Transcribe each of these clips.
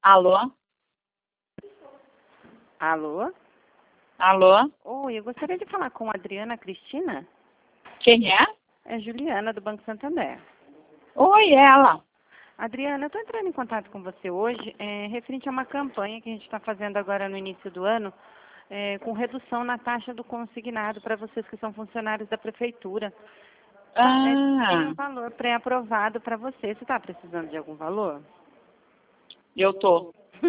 Alô? Alô? Alô? Oi, eu gostaria de falar com a Adriana Cristina. Quem é? É Juliana, do Banco Santander. Oi, ela. Adriana, eu estou entrando em contato com você hoje referente a uma campanha que a gente está fazendo agora no início do ano, com redução na taxa do consignado para vocês que são funcionários da prefeitura. Tem um valor pré-aprovado para você. Você está precisando de algum valor? Eu tô.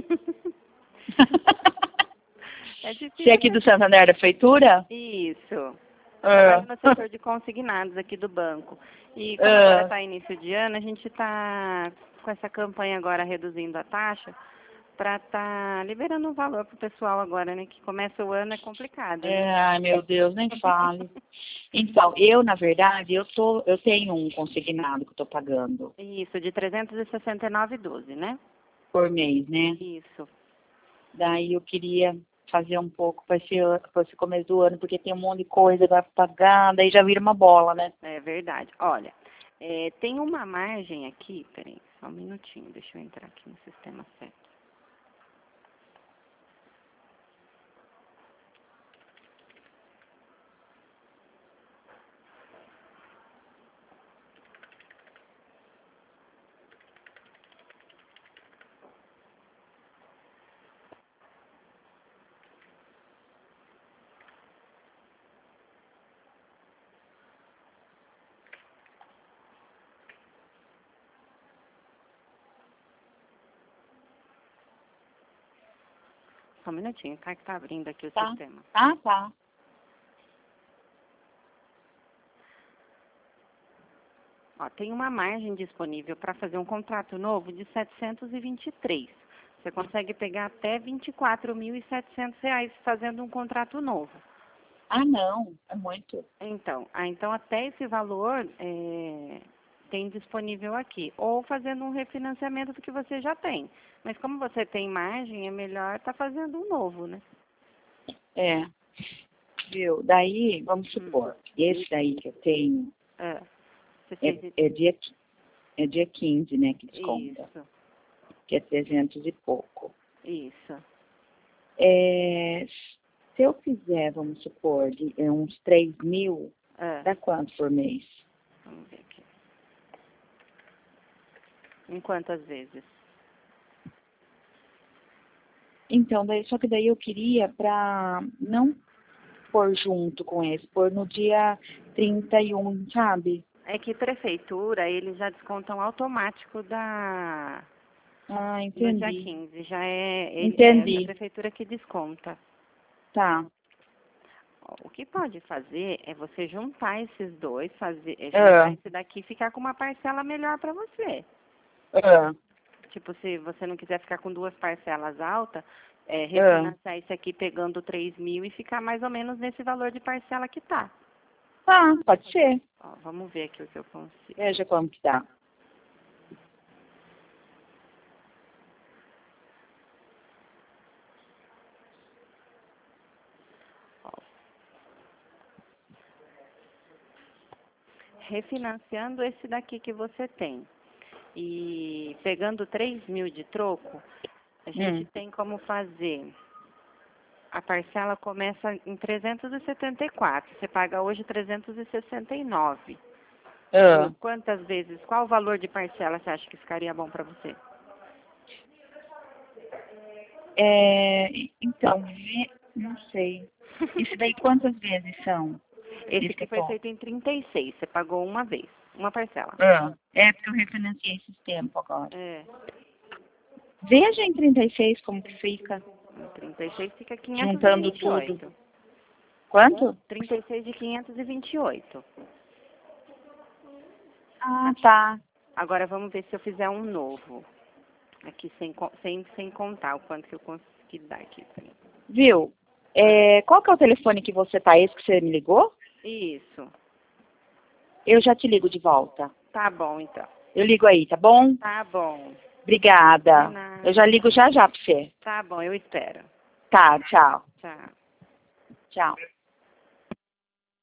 É difícil. Você é aqui do Santander da Prefeitura? Isso. Trabalho no setor de consignados aqui do banco. E como agora está início de ano, a gente está com essa campanha agora reduzindo a taxa para estar liberando um valor para o pessoal agora, né? Que começa o ano é complicado, né? Ai, meu Deus, nem fale. Então, na verdade, eu tenho um consignado que eu tô pagando Isso, de 369,12, né? por mês, né? Isso. Daí eu queria fazer um pouco para esse começo do ano, porque tem um monte de coisa para pagar, daí já vira uma bola, né? É verdade. Olha, tem uma margem aqui, peraí, só um minutinho, deixa eu entrar aqui no sistema certo. Só um minutinho, tá? Que tá abrindo aqui o sistema. Tá. Ó, tem uma margem disponível para fazer um contrato novo de 723. Você consegue pegar até R$ 24.700 fazendo um contrato novo. Ah, não, é muito. Então até esse valor tem disponível aqui. Ou fazendo um refinanciamento do que você já tem. Mas como você tem margem, é melhor estar fazendo um novo, né? Viu? Daí, vamos supor, esse daí que eu tenho é dia 15, né, que desconta. Isso. Que é 300 e pouco. Isso. Se eu fizer, vamos supor, uns 3.000, dá quanto por mês? Vamos ver aqui. Em quantas vezes? Então, só que daí eu queria para não pôr junto com esse, pôr no dia 31, sabe? É que prefeitura, eles já descontam automático do Entendi. dia 15. Já é Entendi. a prefeitura que desconta. Tá. O que pode fazer é você juntar esses dois, juntar esse daqui e ficar com uma parcela melhor para você. Tipo, se você não quiser ficar com duas parcelas altas, refinanciar esse aqui pegando 3.000 e ficar mais ou menos nesse valor de parcela que tá. Pode ser. Ó, vamos ver aqui o que eu consigo. Veja como que dá. Refinanciando esse daqui que você tem e pegando 3.000 de troco, a gente tem como fazer. A parcela começa em 374. Você paga hoje 369. Quantas vezes? Qual o valor de parcela você acha que ficaria bom para você? Então, não sei. Isso daí quantas vezes são? Esse aqui foi feito em 36. Você pagou uma vez, uma parcela. Porque eu refinanciei esses tempos agora. Veja em 36 como que fica. Em 36 fica Juntando 528. tudo. Quanto? 36 de 528. Tá. Agora vamos ver se eu fizer um novo. Aqui sem contar o quanto que eu consegui dar aqui. Viu? Qual que é o telefone que você tá? Esse que você me ligou? Isso. Eu já te ligo de volta. Tá bom, então. Eu ligo aí, tá bom? Tá bom. Obrigada. De nada. Eu já ligo já pra você. Tá bom, eu espero. Tá, tchau. Tchau. Tchau.